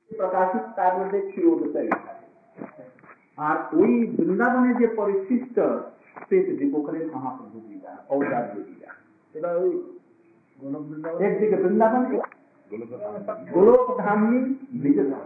প্রকাশিত তার মধ্যে ক্ষীরোদশা লেখা আর ওই বৃন্দাবনে যে পরিশিষ্ট শ্বেত দীপকের মহাপ্রভু লীলা ঔদার্য লীলা সেটা ওই একদিকে বৃন্দাবন গোলক ধামনি নিজ ধাম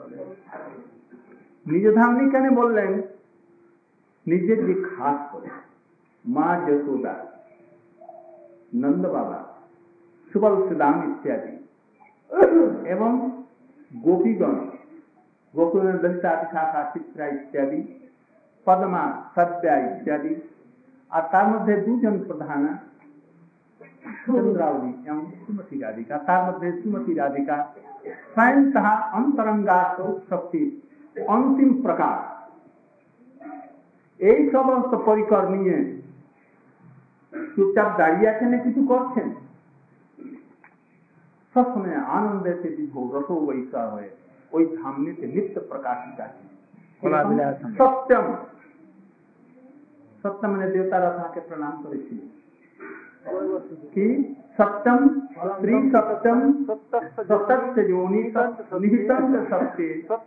নিজ ধামনি কেন বললেন নিজের যে খাস করে মা যশোদা নন্দ বাবা সুবল সুদাম ইত্যাদি এবং গোপীগণ गोकुल ललिता विशाखा चित्रा इत्यादि पद्मा सत्या इत्यादि और तार मध्य दुजन प्रधान चंद्रावली एवं सुमति राधिका तार मध्य सुमति राधिका स्वयंतः अंतरंगा शक्ति अंतिम प्रकार এই সমস্ত পরিকর নিয়ে চুপচাপ দাঁড়িয়ে আছেন কিছু করছেন সবসময় আনন্দে से विभोर रसो वैसा হয়ে ওই ধামনিতে নিত্য প্রকাশিত আছে সত্যম সত্যম মানে দেবতারা তাকে প্রণাম করেছিল কি সত্যম শ্রী সত্যম সত্যস্য যোনি নিহিতং সত্যে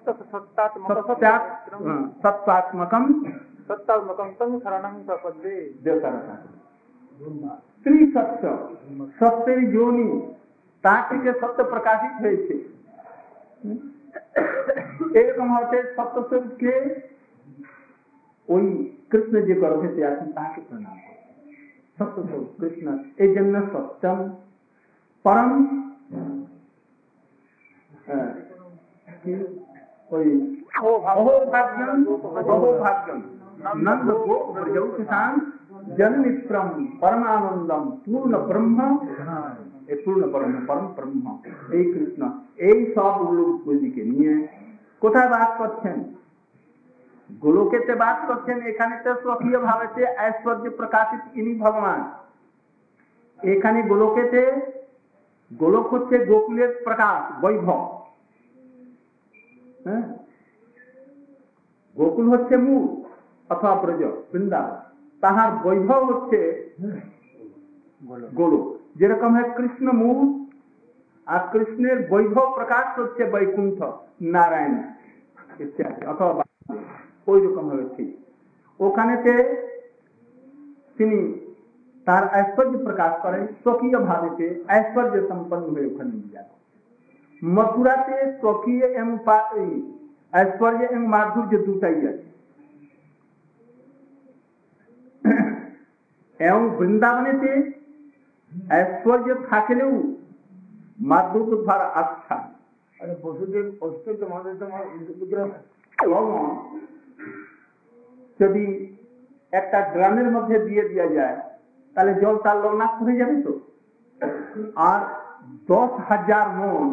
সত্যাত্মকম তং শরণং প্রপদ্যে দেবতারা শ্রী সত্য সত্যের যোনি তা থেকে সত্য প্রকাশিত হয়েছে এরকম হতে সত্যস্বরূপকে ওই কৃষ্ণ যে গর্ভেতে আছেন তাকে প্রণাম করে সত্যস্বরূপ কৃষ্ণ এই জন্য সত্যম পরম ওই অহোভাগ্যম অহোভাগ্যম নন্দ গোপ ব্রজৌষান জনমিত্রম পরমানন্দম পূর্ণ ব্রহ্ম পূর্ণ ব্রহ্ম পরম ব্রহ্ম এই কৃষ্ণ এই সব লোকগুলিকে নিয়ে কোথায় বাস করছেন গোলকেতে বাস করছেন এখানে তো স্বকীয় ভাবেতে ঐশ্বর্য প্রকাশিত ইনি ভগবান এখানে গোলকেতে গোলক হচ্ছে গোকুলের প্রকাশ বৈভব হ্যাঁ গোকুল হচ্ছে মূল অথবা ব্রজ বৃন্দাবন তাহার বৈভব হচ্ছে গোলক যেরকম হয় কৃষ্ণ মূল আর কৃষ্ণের বৈভব প্রকাশ হচ্ছে বৈকুণ্ঠ নারায়ণ ইত্যাদি অথবা ওই রকম ভাবে ঠিক ওখানেতে তিনি তার ঐশ্বর্য প্রকাশ করেন স্বকীয় ভাবেতে ঐশ্বর্য সম্পন্ন হয়ে ওখানে নিয়ে যান মথুরাতে স্বকীয় এবং ঐশ্বর্য এবং মাধুর্য দুটাই আছে এবং বৃন্দাবনেতে ঐশ্বর্য থাকলেও মাধুর্য ধারা আচ্ছা বসুদেব ঐশ্বর্য যদি একটা গ্রামের মধ্যে দিয়ে দেওয়া যায় তাহলে জল তার লবণাক্ত হয়ে যাবে তো আর 10,000 মন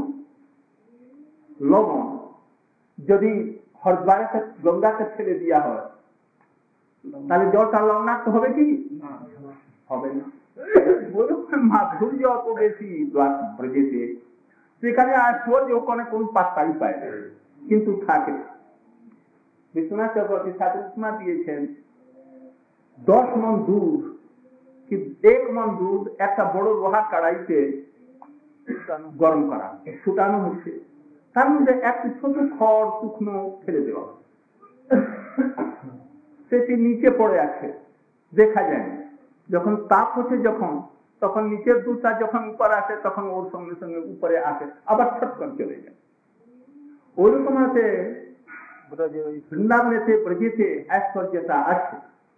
লবণ যদি হরদ্বারে গঙ্গাতে ছেড়ে দেওয়া হয় তাহলে জলটা লবণাক্ত হবে কি হবে না মাধুর্য অত বেশি ব্রজেতে সেখানে ঐশ্বর্য ওখানে কোন পাত্তাই পায় না কিন্তু থাকে বিশ্বনাথ চক্রবর্তী ঠাকুর দিয়েছেন 10 মন দুধ কি 1 মন দুধ একটা বড় লোহার কড়াইতে গরম করা ফুটানো হচ্ছে তার মধ্যে একটু ছোট খড় শুকনো ফেলে দেওয়া সেটি নিচে পড়ে আছে দেখা যায় না যখন তাপ হচ্ছে যখন তখন নিচের দুধটা যখন উপরে আসে তখন ওর সঙ্গে সঙ্গে উপরে আসে আবার ছটকন চলে যায় ওইরকম আছে বৃন্দাবনেতে ব্রজেতে ঐশ্বর্যতা আছে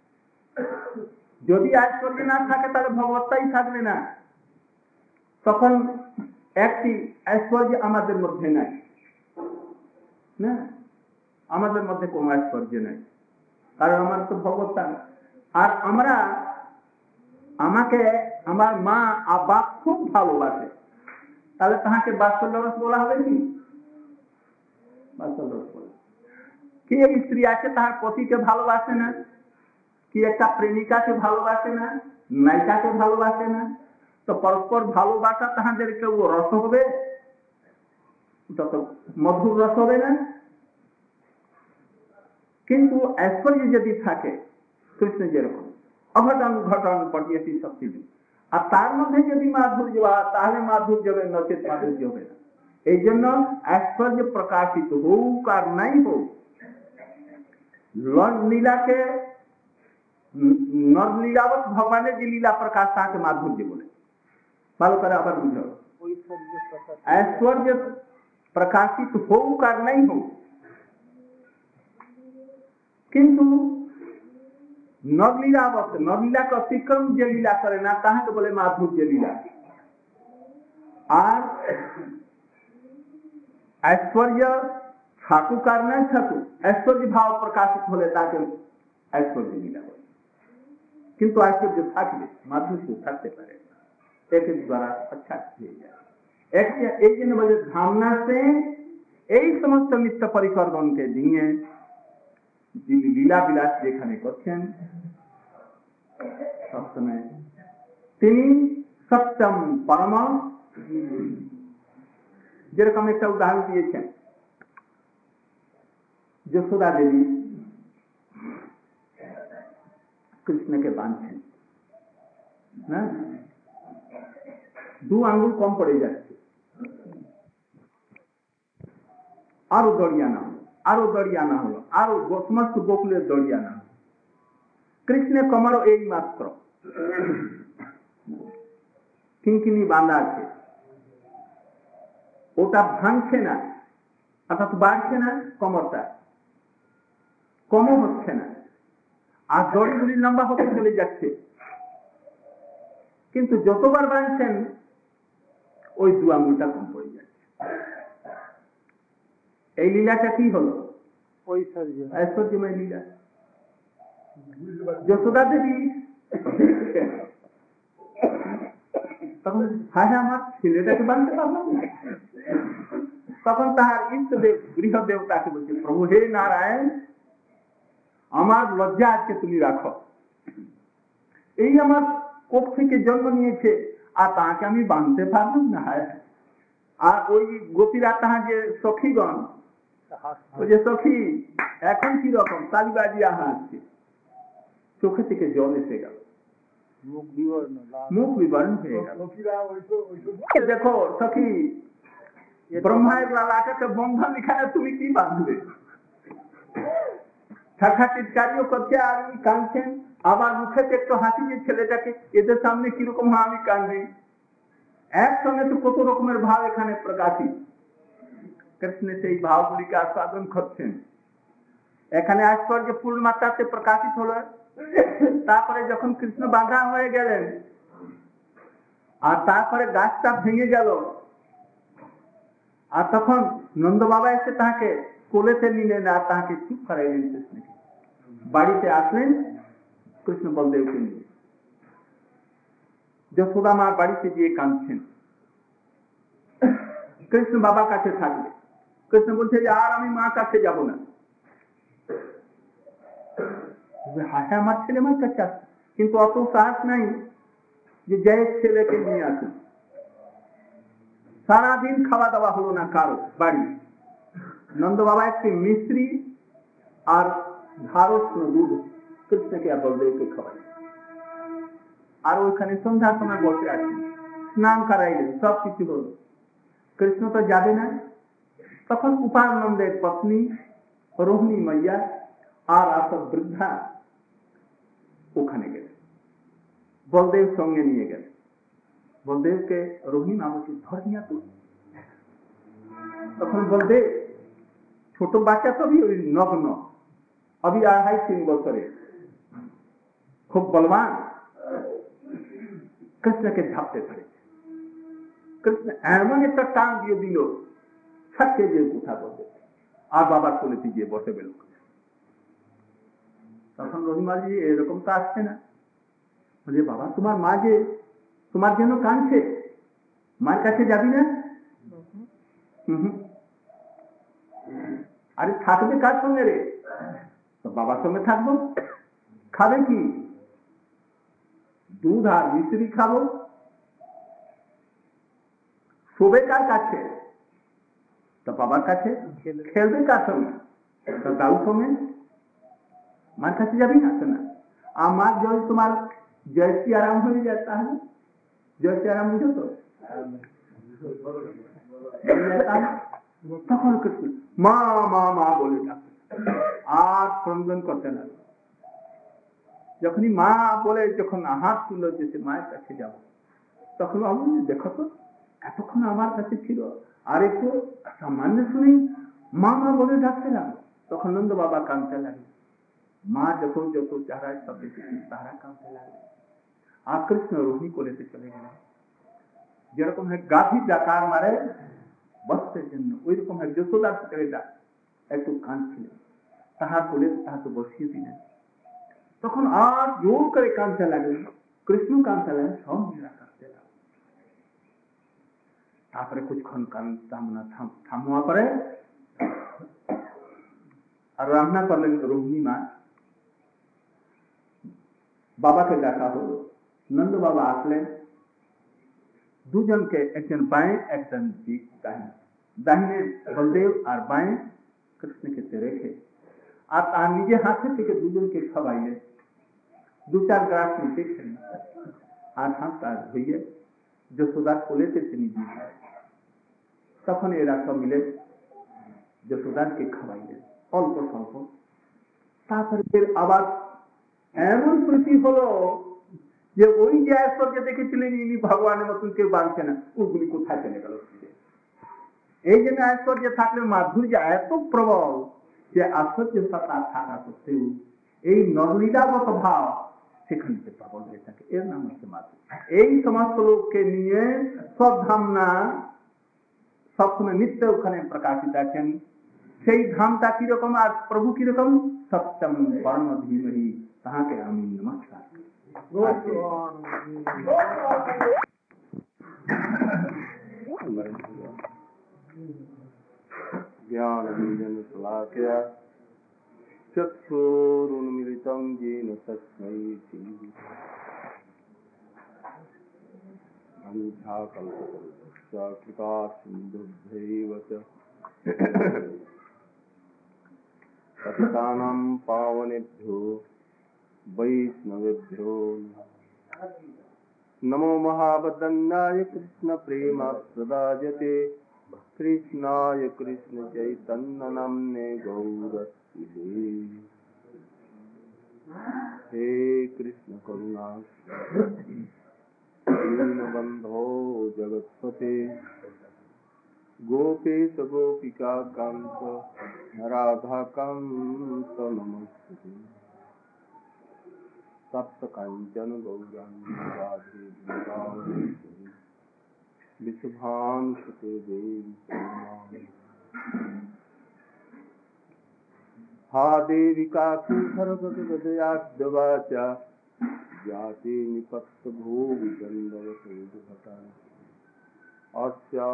যদি ঐশ্বর্য না থাকে তাহলে ভগবত্তাই থাকবে না তখন একটি ঐশ্বর্য আমাদের মধ্যে নাই না আমাদের মধ্যে কোনো ঐশ্বর্য নাই কারণ আমার তো ভগবত্তা আর আমরা আমাকে আমার মা আব্বা খুব ভালোবাসে তাহলে তাহাকে বাৎসল্য রস বলা হবে কি বাৎসল্য রস বলে কি স্ত্রী আছে তাহার পতিকে ভালোবাসে না কি একটা প্রেমিকাকে ভালোবাসে না নায়িকাকে ভালোবাসে না তো পরস্পর ভালোবাসা তাহাদেরকে ও রস হবে তত মধুর রস হবে না কিন্তু ঐশ্বর্য যদি থাকে কৃষ্ণ যেরকম অঘটন ঘটন পটিয়েছি সব কিছু আর তার মধ্যে যদি মাধুর্য হয় তাহলে মাধুর্য হবে নচেত মাধুর্য হবে না এই জন্য ঐশ্বর্য প্রকাশিত হোক আর নাই হোক, লীলাকে নরলীলাবত ভগবানের যে লীলা প্রকাশ তাকে মাধুর্য বলে। ভালো করে আবার বুঝো, ঐশ্বর্য প্রকাশিত হোক আর নাই হোক, কিন্তু নরলীলাবত, নরলীলাকে অতিক্রম যে লীলা করে না তাহাকে বলে মাধুর্য লীলা। আর ঐশ্বর্য থাকুক আর নাই থাকুক, ঐশ্বর্য ভাব প্রকাশিত হলে তাকে ঐশ্বর্য লীলা বলে। কিন্তু ঐশ্বর্য থাকলে মাধুর্য থাকতে পারে, একের দ্বারা अच्छा হয়ে যায়। এই জন্য বলে ধামনা সে এই সমস্ত নিত্য পরিকরগণকে নিয়ে যিনি লীলা বিলাস যেখানে করছেন সবসময় তিনি সত্যম পরম। যেরকম একটা উদাহরণ দিয়েছেন, যশোদা দেবী কৃষ্ণকে বাঁধছেন, হ্যাঁ, 2 আঙ্গুল কম পড়ে যাচ্ছে, আরো দড়িয়ানা হলো, আরো দড়িয়ানা হলো, আরো সমস্ত গোকুলের দড়িয়ানা হলো। কৃষ্ণের কমর এই মাত্র কিঙ্কিনি বাঁধা আছে, ওটা ভাঙছে না, অর্থাৎ বাড়ছে না, কমরটা কমও হচ্ছে না, আর দড়িগুলি লম্বা হতে চলে যাচ্ছে। কিন্তু যতবার বাঁধছেন ওই 2 আঙ্গুলটা কম পড়ে যাচ্ছে। এই লীলাটা কি হলো? ঐশ্বর্যময় লীলা। যশোদা দেবী তখন হায় আমার ছেলেটাকে বাঁধতে পারলাম না। তখন তাহার ইষ্টদেব গৃহদেব তাকে বলছে, প্রভু হে নারায়ণ, আমার লজ্জা আজকে তুমি রাখো। এই আমার কোপ থেকে জন্ম নিয়েছে আর তাকে আমি বাঁধতে পারলাম না। আর ওই গোপীরা তাহার যে সখীগণ, ওই যে সখী এখন কি রকম তালি বাজিয়ে হাসছে, চোখে থেকে জল এসে গেল, মুখ বিবর্ণ হয়ে গেল। দেখো সখী, ব্রহ্মায়ের লালাটাকে বন্ধন এখানে তুমি কি বাঁধবে? ঠাঠা টিটকারিও করছে আর উনি কাঁদছেন, আবার মুখে একটু হাসি যে ছেলেটাকে, এদের সামনে কিরকম আমি কাঁদবি। একসঙ্গে তো কত রকমের ভাব এখানে প্রকাশিত। কৃষ্ণ সেই ভাবগুলিকে আস্বাদন করছেন। এখানে ঐশ্বর্য পূর্ণ মাত্রাতে প্রকাশিত হলো। তারপরে যখন কৃষ্ণ বাঁধা হয়ে গেলেন আর তারপরে গাছটা ভেঙে গেল, আর তখন নন্দ বাবা এসে তাকে কোলেতে নিলেন আর তাকে চুপ করাইলেন। কৃষ্ণকে বাড়িতে আসলেন কৃষ্ণ বলদেবকে নিয়ে। যশোদা মার বাড়িতে গিয়ে কাঁদছেন, কৃষ্ণ বাবার কাছে থাকবে। কৃষ্ণ বলছে যে আর আমি মার কাছে যাব না। হ্যাঁ আমার ছেলে মার কাছে আসছে, কিন্তু অত সাহস নাই যে জয়ের ছেলেকে নিয়ে আসুন। সারাদিন খাওয়া দাওয়া হলো না কারো বাড়ি। নন্দ বাবা একটি মিস্ত্রি আর ধারস্ন দুধ কৃষ্ণকে আর বলদেবকে খাওয়াই, আর ওইখানে সন্ধ্যার সময় বসে আছেন, স্নান করাইলেন, সব কিছু হলো। কৃষ্ণ তো যাবে না। তখন উপানন্দের পত্নী রোহিণী মাইয়া আর আসব বৃদ্ধা ওখানে গেলেন, বলদেব সঙ্গে নিয়ে গেলেন। বলদেবকে রোহিণী মা বলছে ধর নিয়া তো। তখন বলদেব ছোট বাচ্চা তো ওই নগ্ন, अभी 2.5-3 বছরে, খুব বলবান, কৃষ্ণকে ঝাপতে ধরেছে। কৃষ্ণ এমন একটা টান দিয়ে দিল, ছাড়তে যে কোথা বলতে, আর বাবার কোলেতে গিয়ে বসে গেল। তখন রহিমাজি এরকম তো আসছে না, বলে বাবা তোমার মা যে তোমার জন্য কাঁদছে, মার কাছে যাবি না? আরে থাকবে কার সঙ্গে রে? তো বাবার সঙ্গে থাকবো। খাবে কি? দুধ আর মিশ্রি খাবো। শোবে কার কাছে? তো বাবার কাছে। খেলবে কার সঙ্গে? তো দাউ সঙ্গে। মার কাছে যাবি না? তো না। আর মার যদি তোমার জয়শ্রী আরাম হয়ে যায় তাহলে জয়শ্রী আরাম বুঝো তো? তখন কৃষ্ণ মা মা মা বলে ডাকতে আর ক্রন্দন করতে লাগলো। যখনই মা বলে যখন হাত তুলল যে মায়ের কাছে যাবো, তখন আমি দেখো তো এতক্ষণ আমার কাছে ছিল আর একটু সামান্য শুনেই মা মা বলে ডাকতে লাগলো। তখন নন্দ বাবা কাঁদতে লাগলো, মা যত যত যারা সব দেখেছেন তারা কাঁদতে লাগলো। আর কৃষ্ণ রোহিণী কোলেতে চলে গেলেন। যেরকম গাভী ডাকার মারে বস্তের জন্য ওই রকম যশোদার ছেলেটা একটু কাঁদছিলেন, তাহার কোলে তাহাকে বসিয়ে দিলেন। তখন আর জোর করে কাঁদতে লাগলেন, কৃষ্ণ কাঁদতে লাগলেন, সব মেয়েরা কাঁদতে লাগলেন। তারপরে কিছুক্ষণ কান্না থামা পরে আর রান্না করলেন রোহিণী মা। বাবাকে ডাকা হলো, নন্দ বাবা আসলেন। দুজনকে একজন বাঁয়ে একজন ডাইনে, দাহিনে বলদেব আর বাঁয়ে কৃষ্ণকে রেখে আর তার নিজে হাতে থেকে দুজনকে খাওয়াইলেন। দু চার গ্রাস নিচে খেলেন আর হাতটা ধুইয়ে যশোদার কোলেতে তিনি দিলেন। তখন এরা সব মিলে যশোদারকে খাওয়াইলেন অল্প স্বল্প। তারপরে আবার এমন প্রীতি হলো যে ওই যে ঐশ্বর্য দেখেছিলেন ইনি ভগবানের মতন কেউ বাঁধছে না, ওগুলি কোথায় চলে গেল। এই জন্য ঐশ্বর্য থাকলে মাধুর্য এত প্রবল যে আশ্চর্য থাকা সত্ত্বেও এই নরলীলাগত ভাব সেখান থেকে প্রবল হয়ে থাকে। এর নাম হচ্ছে মাধুর্য। এই সমস্ত লোককে নিয়ে সব ধামনা সবসময় নিত্য ওখানে প্রকাশিত আছেন। সেই ধামটা কিরকম আর প্রভু কিরকম, সত্যম পরম ধীমহি তাহাকে আমি নমস্কার করি। জ্ঞানঞ্জন শলাকয়া চক্ষুरुन्मिलितं येन तस्मै अन्धाकल्पतरुश्च कृपासिन्धुभ्यैव च पतितानां पावनेभ्यो वैष्णवेभ्यो नमो महावदन्याय कृष्णप्रेमप्रदायते कृष्णाय कृष्णचैतन्यनाम्ने गौरस्ये। हे कृष्ण करुणा दीनबन्धो जगत्पते गोपेश गोपिका कांत राधाकांत नमस्ते। सप्त कांचन गौरांगी राधे वृंदावनेश्वरी विश्वभानुसुते देवी हा देवी काकुभरगदगदयाद्वाचा जाते निपत्तभोगदण्डवसेदुभटा अस्या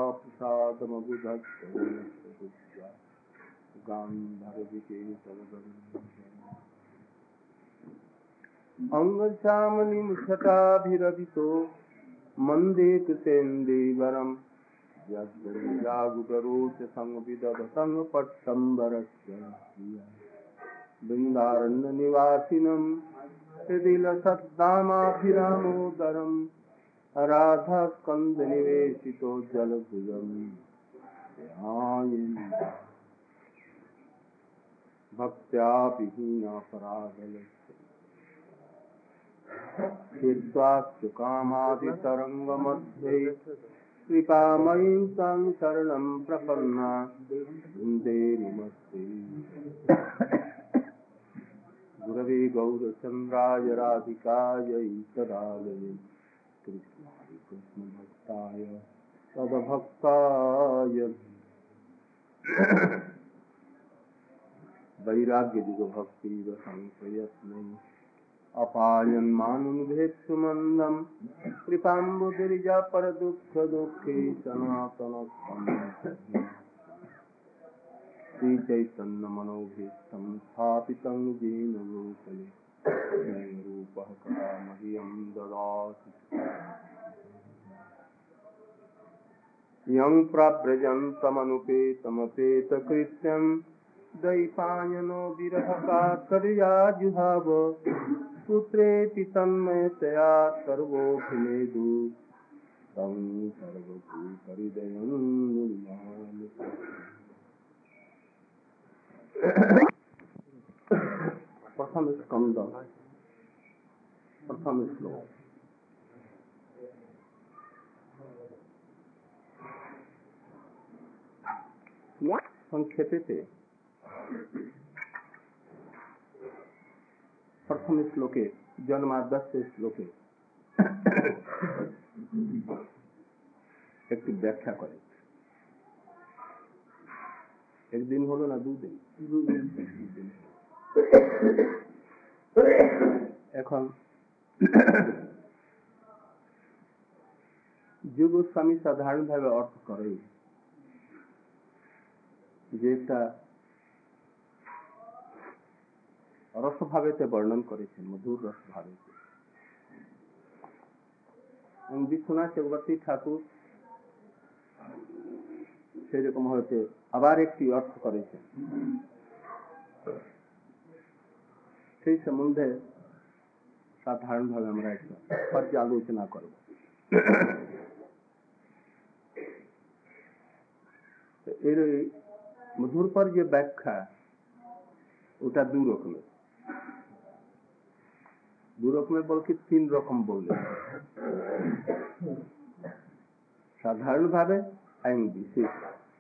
प्रसादमबुधत्तोऽनस्तुत्या गान्धर्विकेतनगरुडं अंगश्यामलिमुच्छटाभिरभितो मन्दे कृतेन्दीवरम् यद्गुरुजागुगरोच संविदधसंपट्टम्बरस्य बृन्दारण्यनिवासिनं हृदिलसद्दामाभिरामोदरं राधास्कन्धनिवेशितो जलभुजं ध्यायेन् भक्त्या विहीनापराधलक्ष्य चित्त्वास्य कामादितरङ्गमध्ये कृपामयीं तां शरणं प्रपन्ना वन्दे नमस्ते। गुरवे गौरचन्द्राय राधिकायै तदालये कृष्णाय कृष्णभक्ताय तद्भक्ताय वैराग्ययुगभक्तिव संशयस्मै अपायन् मानुभेत्सु मन्दं कृपाम्बुदिरिजा परदुःखदुःखे सनातनस्थं श्रीचैतन्यमनोभीष्टं स्थापितं येन भूतले स्वयं रूपः कदा मह्यं ददाति यं प्रव्रजन्तमनुपेतमपेतकृत्यं द्वैपायनो विरहकातर्या जुहाव पुत्रेति तन्मयतया सर्वोऽभिनेदु तं सर्वभूतहृदयं नमामि। प्रथम स्कंद प्रथम श्लोक। संक्षेपे प्रथम श्लोके जन्माद्यस्य श्लोके একটি ব্যাখ্যা করে। একদিন হলো না দুদিন? এখন যোগ গোস্বামী সাধারণভাবে অর্থ করে যে একটা রসভাবেতে বর্ণন করেছেন, মধুর রসভাবেতে। বিশ্বনাথ চক্রবর্তী ঠাকুর সেরকম হয়তো আবার একটি অর্থ করেছেন। সেই সম্বন্ধে সাধারণভাবে আমরা একটা পর্যালোচনা করব। এর মধুর পর যে ব্যাখ্যা, ওটা দু রকমের বলতে তিন রকম বললে, সাধারণভাবে আইন বিশেষ।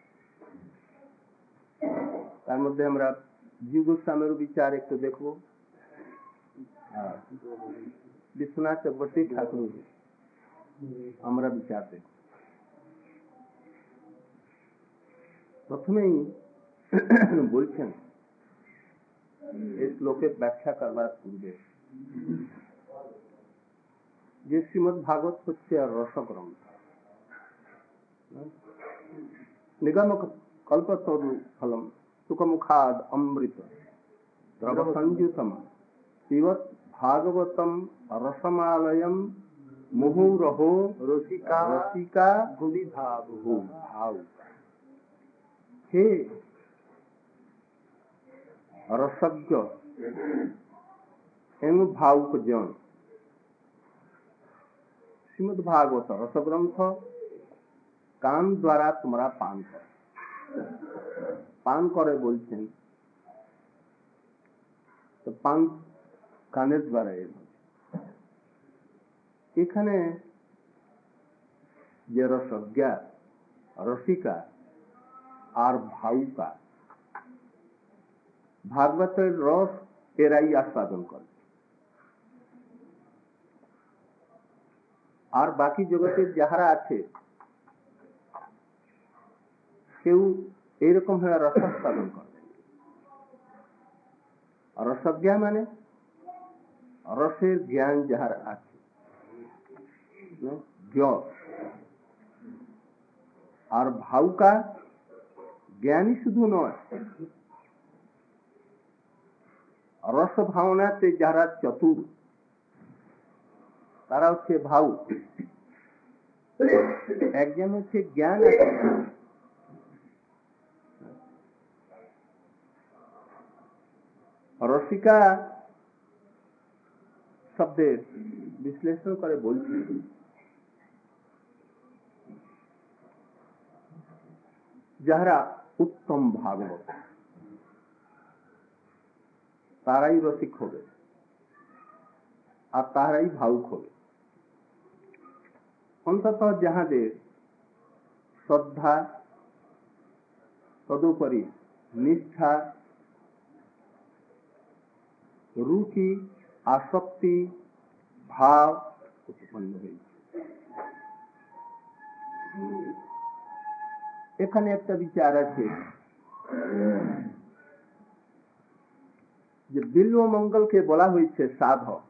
তার মধ্যে আমরা জীব গোস্বামীর বিচার একটু দেখব, বিশ্বনাথ চক্রবর্তী ঠাকুর আমরা বিচার দেখব। প্রথমেই বলছেন এই শ্লোকের ব্যাখ্যা করবার পূর্বে যে শ্রীমদ্ ভাগবত হচ্ছে রসগ্রন্থ, নিগম কল্পতরু ফলম সুখমুখাদ অমৃত দ্রব সংযুতম পিবত ভাগবতম রসমালয়ম মুহুরহো রসিকা গুবিভাবহু। ভাব, হে রসজ্ঞ एवं भावुक जन, श्रीमद् भागवत रसग्रंथ कान द्वारा तुम्हारा पान करे बोलছেন। তো পান কানের দ্বারা এখানে যে রসজ্ঞা, রসিকা আর ভাউকা, ভাগবতের রস এরাই আস্বাদন করে। আর বাকি জগতের যাহারা আছে কেউ এইরকম ভাবে রসাস্বাদন করে। রসজ্ঞা মানে রসের জ্ঞান যাহার আছে, আর ভাউকা জ্ঞানী শুধু নয়, রস ভাবনাতে যারা চতুর তারা হচ্ছে ভাউ। একজন হচ্ছে জ্ঞান আছে, রসিকা শব্দের বিশ্লেষণ করে বলছে যাহারা উত্তম ভাগবত তারাই রসিক হবে আর তারাই ভাউক হবে। অন্তত যাহাদের শ্রদ্ধা, তদুপরি নিষ্ঠা, রুচি, আসক্তি, ভাব উৎপন্ন হয়েছে। এখানে একটা বিচার আছে যে বিল্ব মঙ্গলকে বলা হয়েছে সাধক,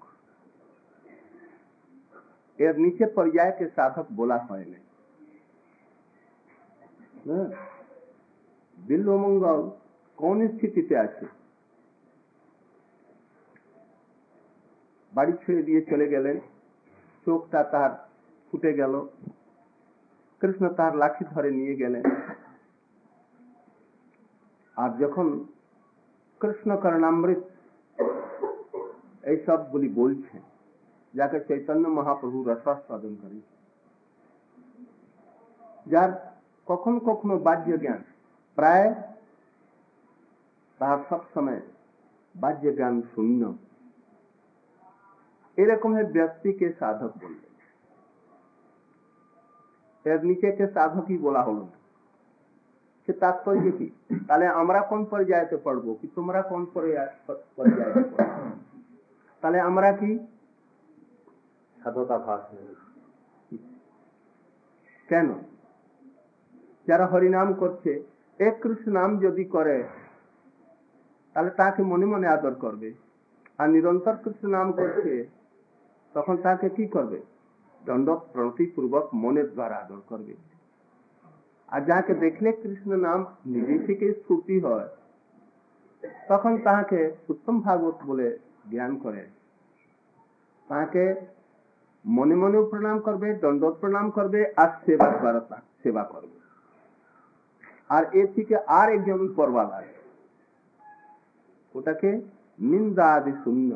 এর নিচে পর্যায়কে সাধক বলা হয় না। বিল্ব মঙ্গল কোন স্থিতিতে আছে? বাড়ি ছেড়ে দিয়ে চলে গেলেন, চোখটা তার ফুটে গেল, কৃষ্ণ তার লাঠি ধরে নিয়ে গেলেন। আর যখন কৃষ্ণ করণামৃত এই সবগুলি বলছেন, যাকে চৈতন্য মহাপ্রভু রসাস্বাদন করেন, যার কখনো কখনো বাহ্য জ্ঞান, প্রায় তার সবসময় বাহ্য জ্ঞান শূন্য, এরকম ব্যক্তিকে সাধক বললেন। এর নিচেকে সাধকই বলা হলো না। সে তাৎপর্য কি? তাহলে আমরা কোন পর্যায়েতে পড়বো, কি তোমরা কোন পর্যায়েতে পড়বো? তাহলে আমরা কি সাধকা ভাস? কেন? যারা হরিনাম করছে, এক কৃষ্ণ নাম যদি করে তাহলে তাকে মনে মনে আদর করবে, আর নিরন্তর কৃষ্ণ নাম করছে তখন তাকে কি করবে? দণ্ড প্রণতি পূর্বক মনের দ্বারা আদর করবে। আর যাকে দেখলে কৃষ্ণ নাম নিজে থেকে স্ফূর্তি হয় তখন তাকে উত্তম ভাগবত বলে জ্ঞান করে, তাকে মনে মনেও প্রণাম করবে, দণ্ডত প্রণাম করবে, আর সেবা দ্বারা সেবা করবে। আর এর থেকে আর একজন করবা লাগে, ওটাকে নিন্দা আদি শূন্য,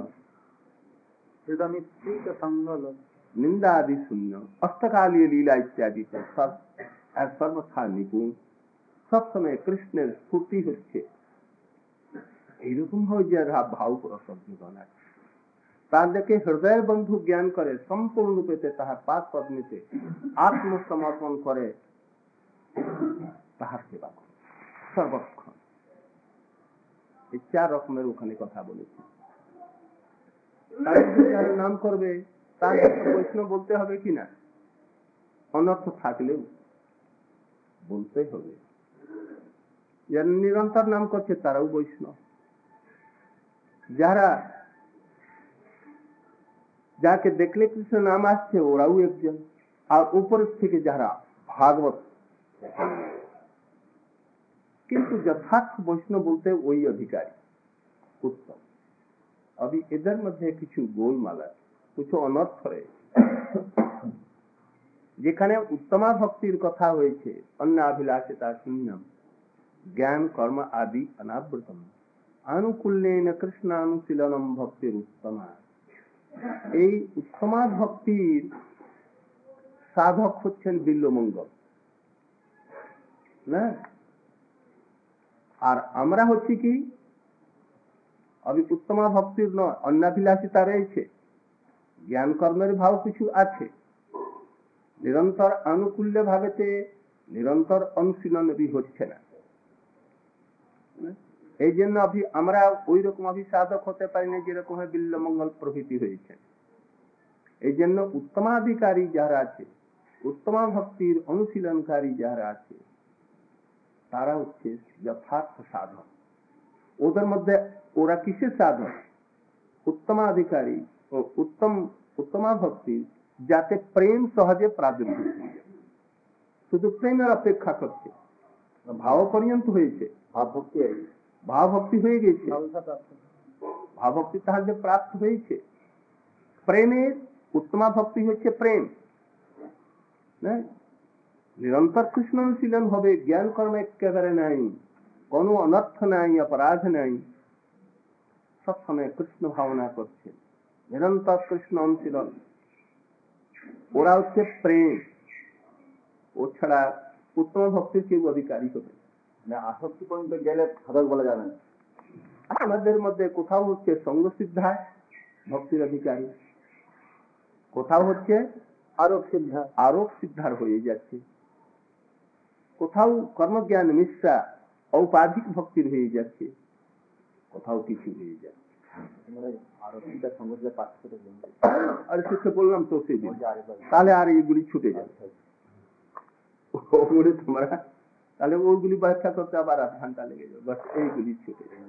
নিন্দা আদি শূন্য, অষ্টকালীয় লীলা ইত্যাদি সর্বথা নিপুণ, সবসময় কৃষ্ণের স্ফূর্তি হচ্ছে, এইরকম হয় যে ভাব প্রসজ্জগণ আছে, তাদেরকে হৃদয়ের বন্ধু জ্ঞান করে সম্পূর্ণ রূপেতে তাহার পাদ পদ্মেতে আত্মসমর্পণ করে তাহার সেবা করে সর্বক্ষণ। এই 4 রকমের ওখানে কথা বলেছে। যার নাম করবে তার বৈষ্ণব বলতে হবে কিনা? অনর্থ থাকলেও বলতে হবে। যারা নিরন্তর নাম করছে তারাও বৈষ্ণব। যারা যাকে দেখলে কৃষ্ণ নাম আসছে ওরাও একজন। আর উপরের থেকে যারা ভাগবত, কিন্তু যথার্থ বৈষ্ণব বলতে ওই অধিকারী উত্তম। अभी इधर মধ্যে কিছু গোলমাল আছে, কিছু অনর্থ রয়েছে। যেখানে উত্তমা ভক্তির কথা হয়েছে, অন্যাভিলাষিতা শূন্যম জ্ঞান কর্ম আদি অনাবৃতম আনুকূল্যেন কৃষ্ণানুশীলনম ভক্তির উত্তমা, এই উত্তমা ভক্তির সাধক হচ্ছেন বিল্বমঙ্গল না? আর আমরা হচ্ছি কি? अभी উত্তমা ভক্তির নয়, অন্যাভিলাষিতা রয়েছে, জ্ঞান কর্মের ভাব কিছু আছে, নিরন্তর আনুকূল্য ভাবেতে নিরন্তর অনুশীলন হচ্ছে না। এই জন্য আমরা ওই রকম সাধক হতে পারি না যেরকম বিল্বমঙ্গল প্রভৃতি হয়েছে। এই জন্য উত্তমাধিকারী যারা আছে, উত্তমা ভক্তির অনুশীলনকারী যারা আছে, তারা হচ্ছে যথার্থ সাধক। ওদের মধ্যে ওরা কিসের সাধক? উত্তমাধিকারী ও উত্তমা ভক্তি, যাতে প্রেম সহজে প্রাদুর্ভূত হয়, শুধু প্রেমের অপেক্ষা করছে, ভাব পর্যন্ত হয়েছে, ভাব ভক্তি হয়ে গেছে, ভাব ভক্তি তাহলে প্রাপ্ত হয়েছে। প্রেমের উত্তমা ভক্তি হচ্ছে প্রেম, নিরন্তর কৃষ্ণ অনুশীলন হবে, জ্ঞান কর্ম একেবারে নাই, কোনো অনর্থ নাই, অপরাধ নাই, সবসময় কৃষ্ণ ভাবনা করছে, নিরন্তর কৃষ্ণ অনুশীলন, ওরা হচ্ছে প্রেম। ও ছাড়া উত্তম ভক্তির কেউ অধিকারী হবে না। আসক্তি পর্যন্ত গেলে সাধক বলা যাবে না। আমাদের মধ্যে কোথাও হচ্ছে সঙ্গ সিদ্ধায় ভক্তির অধিকারী, কোথাও হচ্ছে আরোপ সিদ্ধার হয়ে যাচ্ছে, কোথাও কর্মজ্ঞান মিশ্রা ঔপাধিক ভক্তির হয়ে যাচ্ছে, কোথাও কিছু হয়ে যাচ্ছে। আর সেটা বললাম তো সেদিন, তাহলে আর এইগুলি ছুটে যাচ্ছে, ওগুলি তোমরা তাহলে ওইগুলি ব্যাখ্যা করতে আবার 8 ঘন্টা লেগে যাবে, বাস এইগুলি ছুটে যাবে।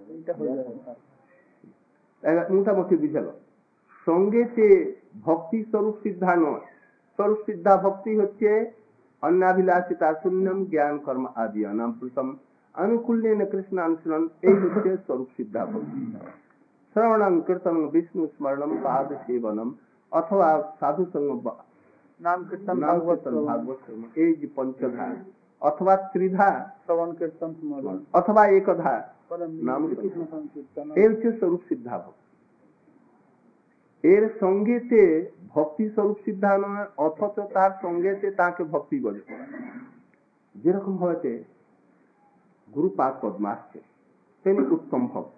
মোটামুটি বুঝালো। সঙ্গেতে ভক্তি স্বরূপ সিদ্ধা নয়, স্বরূপ সিদ্ধা ভক্তি হচ্ছে অন্যাভিলাষিতা শূন্যম জ্ঞান কর্ম আদি অনাবৃতম আনুকূল্যেন কৃষ্ণানুশীলন, এই হচ্ছে স্বরূপ সিদ্ধা ভক্তি। শ্রবণং কীর্তনং বিষ্ণু স্মরণম পাদ সেবনম, অথবা সাধু সঙ্গ, নাম কীর্তন ভাগবত, এই যে পঞ্চধা, অথবা ত্রিধা শ্রবণ কীর্তন স্মরণ, অথবা একধা নাম কীর্তন, এই হচ্ছে স্বরূপ সিদ্ধা ভক্তি। এর সঙ্গেতে ভক্তি স্বরূপ সিদ্ধা নয়, অথচ তার সঙ্গেতে তাকে ভক্তি বলে। যেরকম হয়েছে গুরুপাদ পদ্মা আসছে, তিনি উত্তম ভক্ত,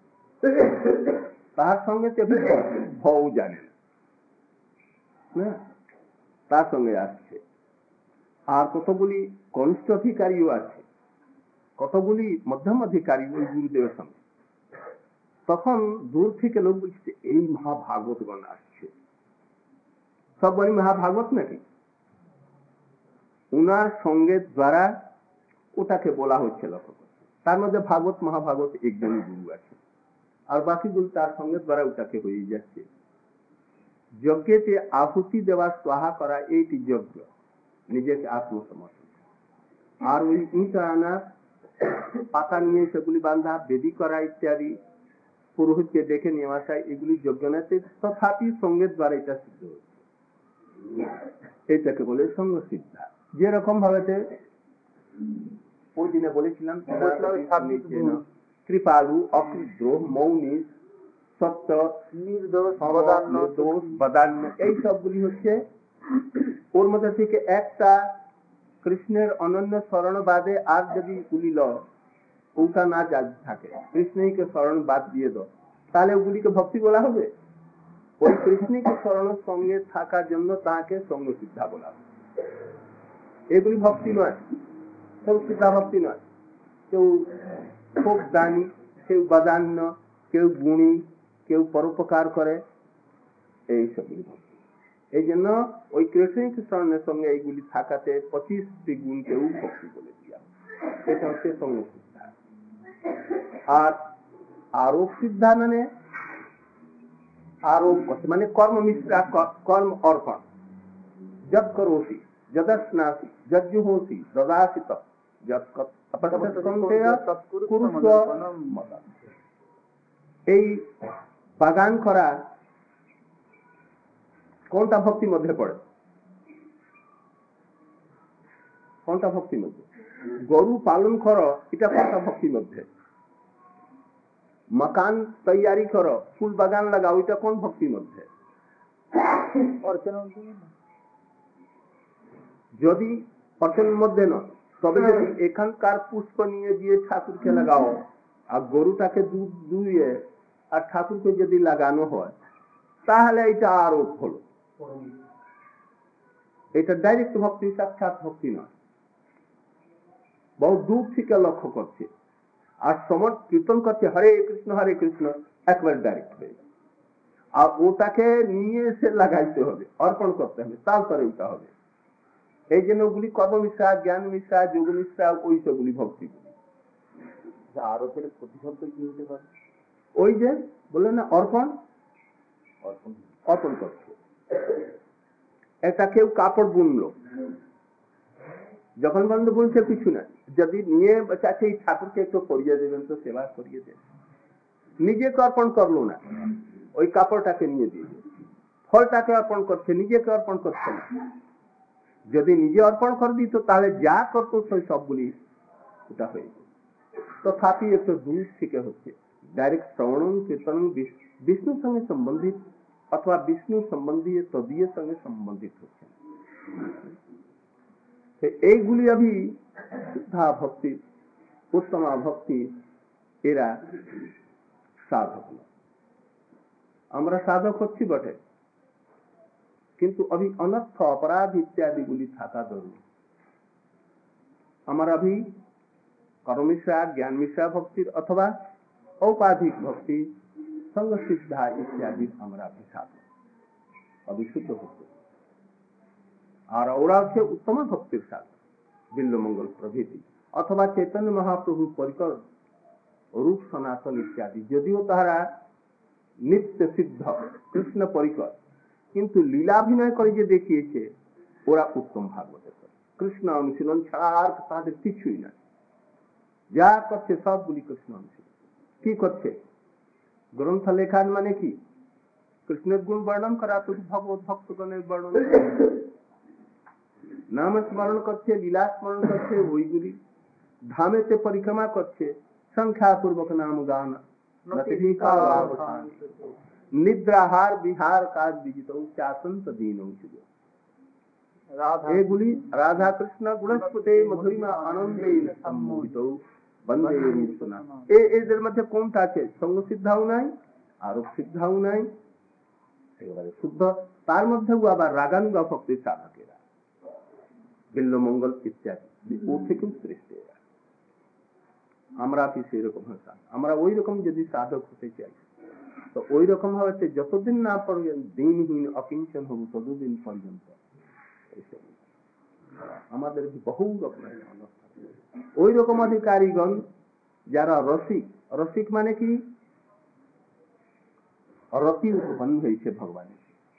তার সঙ্গে ভও জানে না, তার সঙ্গে আসছে। আর কতগুলি কনিষ্ঠ অধিকারীও আছে, কতগুলি মধ্যম অধিকারী ওই গুরুদেবের সঙ্গে। তখন দূর থেকে লোক বলছে এই মহাভাগবতগণ আসছে। সব বলি মহাভাগবত নাকি, উনার সঙ্গে দ্বারা ওটাকে বলা হচ্ছে। লক্ষ্য করছে তার মধ্যে ভাগবত মহাভাগবত একজনই গুরু আছে, আর বাকিগুলো তার সঙ্গে দ্বারা ওটাকে হয়ে যাচ্ছে। যজ্ঞেতে আহুতি দেওয়া, স্বাহা করা, এইটি যজ্ঞ, নিজেকে আত্মসমর্পণ। আর ওই ইট আনা, পাতা নিয়ে সেগুলি বান্ধা, বেদি করা ইত্যাদি, পুরোহিতকে ডেকে নিয়ে আসা, এগুলি যজ্ঞ নেতে, তথাপি সঙ্গের দ্বারা এটা সিদ্ধ হচ্ছে। এইটাকে বলে সঙ্গ সিদ্ধা। যেরকম ভাবে ওই দিনে বলেছিলাম, কৃপালু, অকৃদ্র, মৌনী, সত্য, নির্দোষ, বদান্য, এই সবগুলি হচ্ছে। ওর মধ্যে থেকে একটা কৃষ্ণের অনন্য স্মরণ বাদে আর যদি উলিল ওটা না থাকে, কৃষ্ণকে স্মরণ বাদ দিয়ে দাও, তাহলে ওগুলিকে ভক্তি বলা হবে? ওই কৃষ্ণকে স্মরণের সঙ্গে থাকার জন্য তাকে সঙ্গ সিদ্ধা বলা হবে। এগুলি ভক্তি নয়, সব সিদ্ধা ভক্তি নয়। কেউ খুব দানি, কেউ বদান্য, কেউ গুণী, কেউ পরোপকার করে, এইসবগুলি ভক্তি। এই জন্য ওই কৃষ্ণকে স্মরণের সঙ্গে এইগুলি থাকাতে 25টি গুণকেও ভক্তি বলে দিয়া, এটা হচ্ছে সঙ্গ সিদ্ধা। আর আরোপ সিদ্ধা মানে আরোপ করছে, মানে কর্ম মিশ্রা, কর্ম অর্পণ। যৎ করোসি, যদস্নাসি, যজ্জুহোসি, দদাসি তৎ, এই বাগান করা কোনটা ভক্তির মধ্যে পড়ে? কোনটা ভক্তির মধ্যে? গরু পালন করো, এটা কোনটা ভক্তির মধ্যে? মকান তৈয়ারি করো, ফুল বাগান লাগাও, এটা কোন ভক্তির মধ্যে? যদি অর্চনের মধ্যে নয়, তবে যদি এখানকার পুষ্প নিয়ে গিয়ে ঠাকুরকে লাগাও, আর গরুটাকে দুধ দুইয়ে আর ঠাকুরকে যদি লাগানো হয়, তাহলে এটা আরোপ হলো। এটা ডাইরেক্ট ভক্তি, সাক্ষাৎ ভক্তি নয়, বহু দূর থেকে লক্ষ্য করছে। আর সমর কীর্তন করছে হরে কৃষ্ণ, একবার ডাইরেক্ট হয়ে গেল। আর ওটাকে নিয়ে এসে লাগাইতে হবে, অর্পণ করতে হবে, তারপরে ওটা হবে। এই জন্য ওগুলি কর্ম মিশ্রা, জ্ঞান মিশ্রা, যোগ মিশ্রা, ওই সবগুলি ভক্তি। আরোপের প্রতিশব্দ কি হতে পারে? ওই যে বললেন না, অর্পণ, অর্পণ করছে। একটা কেউ কাপড় বুনলো, যখন বন্ধ বলছে কিছু না, যদি নিয়ে চাচ্ছে এই ঠাকুরকে একটু পরিয়ে দেবেন তো, সেবা করিয়ে দেন, নিজেকে অর্পণ করলো না, ওই কাপড়টাকে নিয়ে দিয়ে ফলটাকে অর্পণ করছে, নিজেকে অর্পণ করছে না। যদি নিজে অর্পণ করে দিত তাহলে যা করতো সেই সবগুলি ওটা হয়ে যেত। তথাপি একটু দূর থেকে হচ্ছে। ডাইরেক্ট শ্রবণ কীর্তন বিষ্ণুর সঙ্গে সম্বন্ধিত, অথবা বিষ্ণু সম্বন্ধী তদীয় সঙ্গে সম্বন্ধিত হচ্ছে। এইগুলি আমি শুদ্ধা ভক্তি, উত্তমা ভক্তি, এরা সাধক। আমরা সাধক হচ্ছি বটে, কিন্তু অভি অনর্থ অপরাধ ইত্যাদি গুলি থাকা জরুরি। আমার অভি কর্মমিশ্রা, জ্ঞান মিশ্রা ভক্তির অথবা ঔপাধিক ভক্তি, সঙ্গ সিদ্ধা ইত্যাদি আমরা সাধক, অবিশুদ্ধ ভক্তি। আর ওরা হচ্ছে উত্তম ভক্তির সাধক, বিল্বমঙ্গল প্রভৃতি, অথবা চৈতন্য মহাপ্রভু পরিকর, রূপ সনাতন ইত্যাদি। যদিও তারা নিত্য সিদ্ধ কৃষ্ণ পরিকর, কিন্তু লীলাভিনয় করে যে দেখিয়েছে, ওরা উত্তম ভাগবতের। কৃষ্ণ অনুশীলন ছাড়া আর তাদের কিছুই নাই। যা করছে সবগুলি কৃষ্ণ অনুশীলন। কি করছে? গ্রন্থ লেখার মানে কি? কৃষ্ণের গুণ বর্ণন করা, তো ভগবত ভক্তগণের বর্ণন, নাম স্মরণ করছে, লীলা স্মরণ করছে, ওইগুলি ধামেতে পরিক্রমা করছে, সংখ্যাপূর্বক নাম গান, নিদ্রাহার বিহার কাজ বিজিত চাতন্ত দিন। এগুলি রাধা কৃষ্ণ গুণস্ফুটে মধুরিমা আনন্দে সম্মোহিত বন্দে বিশ্বনাথ। এদের মধ্যে কোনটা আছে? সঙ্গ সিদ্ধাও নাই, আরোপ সিদ্ধাও নাই, একেবারে শুদ্ধ। তার মধ্যেও আবার রাগানুগা ভক্তি সাধকেরা, বিল্লমঙ্গল ইত্যাদি, ও থেকেও শ্রেষ্ঠ এরা। আমরা কি সেরকম হতাম? আমরা ওই রকম যদি সাধক হতে চাই, তো ওই রকম হচ্ছে যতদিন না পর্যন্ত দিনহীন অকিঞ্চন হব ততদিন পর্যন্ত আমাদের বহু রকমের অবস্থা। ওই রকম অধিকারীগণ যারা রসিক, রসিক মানে কি? রতি উৎপন্ন হয়েছে ভগবানের,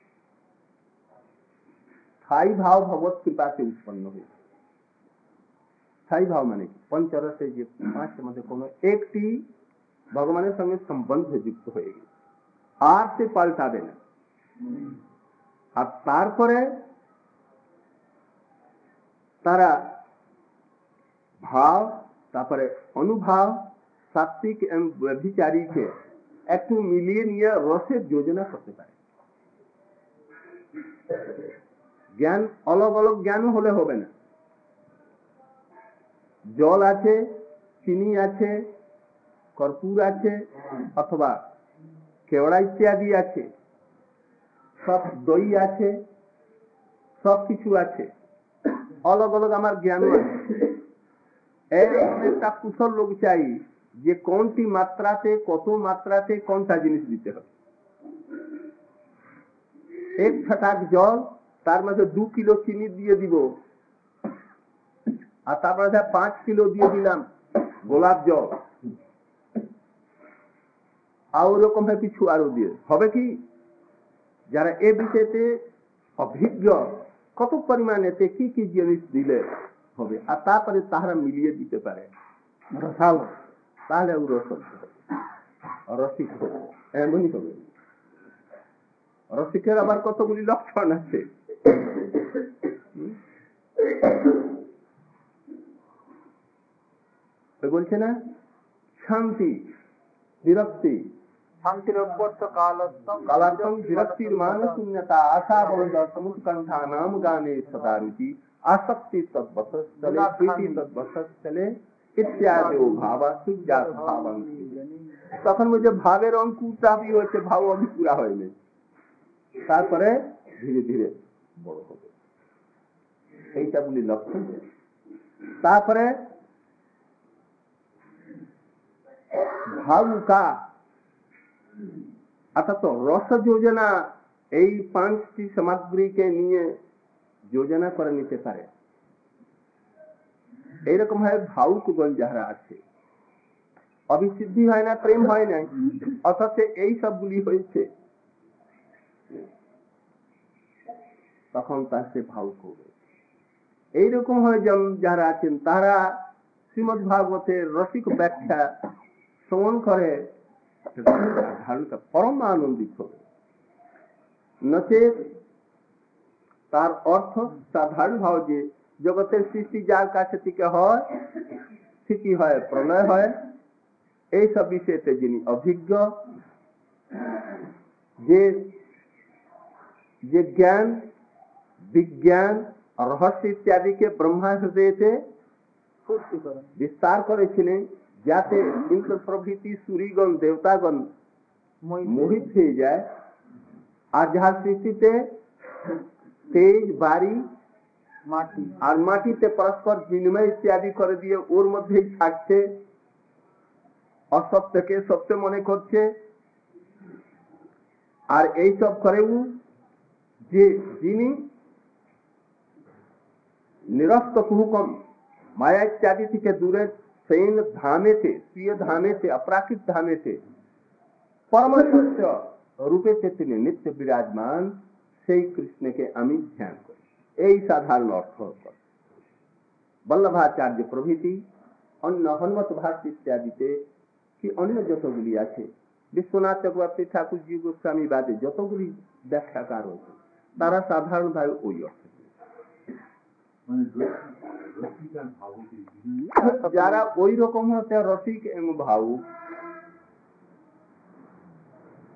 স্থায়ী ভাব ভগবত কৃপাতে উৎপন্ন হয়েছে। স্থায়ী ভাব মানে কি? পঞ্চরসে যে পাঁচটার মধ্যে কোনো একটি ভগবানের সঙ্গে সম্বন্ধ যুক্ত হয়ে গেছে, আর সে পাল্টাবে না। আর তারপরে তারা ভাব, তারপরে অনুভাব, সাত্বিক এবং ব্যভিচারীকে একটু মিলিয়ে নিয়ে রসের যোজনা করতে পারে। জ্ঞান অলগ অলগ জ্ঞান হলে হবে না। জল আছে, চিনি আছে, কর্পূর আছে, অথবা কেওড়া ইত্যাদি আছে, সব দই আছে, সব কিছু আছে, অলগ অলগ আমার জ্ঞান আছে। এরকম একটা কুশল লোক চাই যে কোনটি মাত্রাতে, কত মাত্রাতে কোনটা জিনিস দিতে হবে। এক ছটাক জল, তার মধ্যে 2 কিলো চিনি দিয়ে দিব, আর তারপরে 5 কিলো দিয়ে দিলাম গোলাপ জল, আর ওরকম কিছু আরো দিয়ে হবে কি? যারা এ বিষয়তে অভিজ্ঞ, কত পরিমাণেতে কি কি জিনিস দিলে হবে, আর তারপরে তাহারা মিলিয়ে দিতে পারে রসাল, তাহলে ও রসল রসিক হবে, এমনই হবে। রসিকের আবার কতগুলি লক্ষণ আছে। বলছে না, শান্তি, বিরক্তি, শান্তির অভ্যর্থ কালার্থম বিরক্তির মানশূন্যতা, আশাবন্ধ সমুৎকণ্ঠা নাম গানে সদা রুচি, আসক্তি তদ্বশস্থলে, প্রীতি তদ্বশস্থলে ইত্যাদি ভাবা সুজাত ভাবাং। তখন বলছে ভাবের অঙ্কুরটা হচ্ছে, ভাব আমি পুরা হয়নি, তারপরে ধীরে ধীরে বড় হবে। এইটা বলি লক্ষণ। তারপরে ভাবুকা, অর্থাৎ রস যোজনা, এই 5টি সামগ্রীকে নিয়ে যোজনা করে নিতে পারে। এইরকম ভাবে ভাবুকগণ যারা আছে, অবিশুদ্ধি হয় না, প্রেম হয় নাই, অথচ এই সবগুলি হয়েছে, তখন তার সে ভাবুক হবে। এইরকম হয় যারা আছেন, তারা শ্রীমদ ভাগবতের রসিক ব্যাখ্যা শ্রবণ করে পরম আনন্দিত হবে। নচেত তার অর্থ সাধারণ ভাব যে জগতের সৃষ্টি যার কাছে থেকে হয়, স্থিতি হয়, প্রলয় হয়, এইসব বিষয়তে যিনি অভিজ্ঞ, যে জ্ঞান, বিজ্ঞান, রহস্য ইত্যাদিকে ব্রহ্মা হৃদয়তে বিস্তার করেছিলেন, যাতে ইন্দ্র প্রভৃতি সুরীগণ, দেবতাগণ মোহিত হয়ে যায়। আর যাহার সৃষ্টিতে তেজ, বাড়ি, মাটি আর মাটিতে পরস্পর বিনিময় ইত্যাদি করে দিয়ে ওর মধ্যেই থাকছে, অসত্যকে সত্য মনে করছে। আর এইসব করেও যে যিনি নিরস্ত কুহুকম মায়া ইত্যাদি থেকে দূরে সেইন ধামেতে, প্রিয় ধামেতে, অপ্রাকৃত ধামেতে পরম সত্য রূপেতে তিনি নিত্য বিরাজমান, সেই কৃষ্ণকে আমি ধ্যান করি। এই সাধারণ অর্থ। বল্লভাচার্য প্রভৃতি, অন্য হনুমত ভারতী ইত্যাদিতে কি অন্য যতগুলি আছে, বিশ্বনাথ চক্রবর্তী, ঠাকুরজি, গোস্বামী বাদে যতগুলি ব্যাখ্যাকার হয়েছে, তারা সাধারণভাবে ওই অর্থ। যারা ওই রকম হতে রসিক এবং ভাবুক,